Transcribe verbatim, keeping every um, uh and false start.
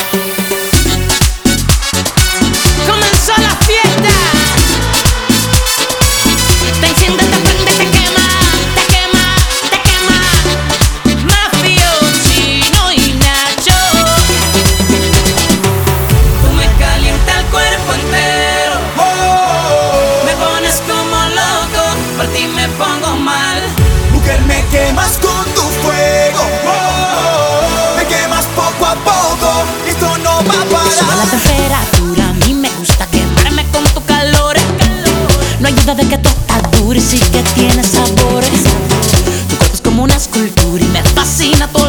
Comenzó la fiesta. Te enciende, te prende, te quema, te quema, te quema. Mafio, Chino y Nacho. Tú me calientas el cuerpo entero. Me pones como loco, por ti me pongo mal. Mujer, me quemas con tu fuego. Me quemas poco a poco. Esto no va a Sube la parar. temperatura, a mí me gusta quemarme con tu calor. No hay duda de que tú estás dura y sí que tienes sabores. Tu cuerpo es como una escultura y me fascina todo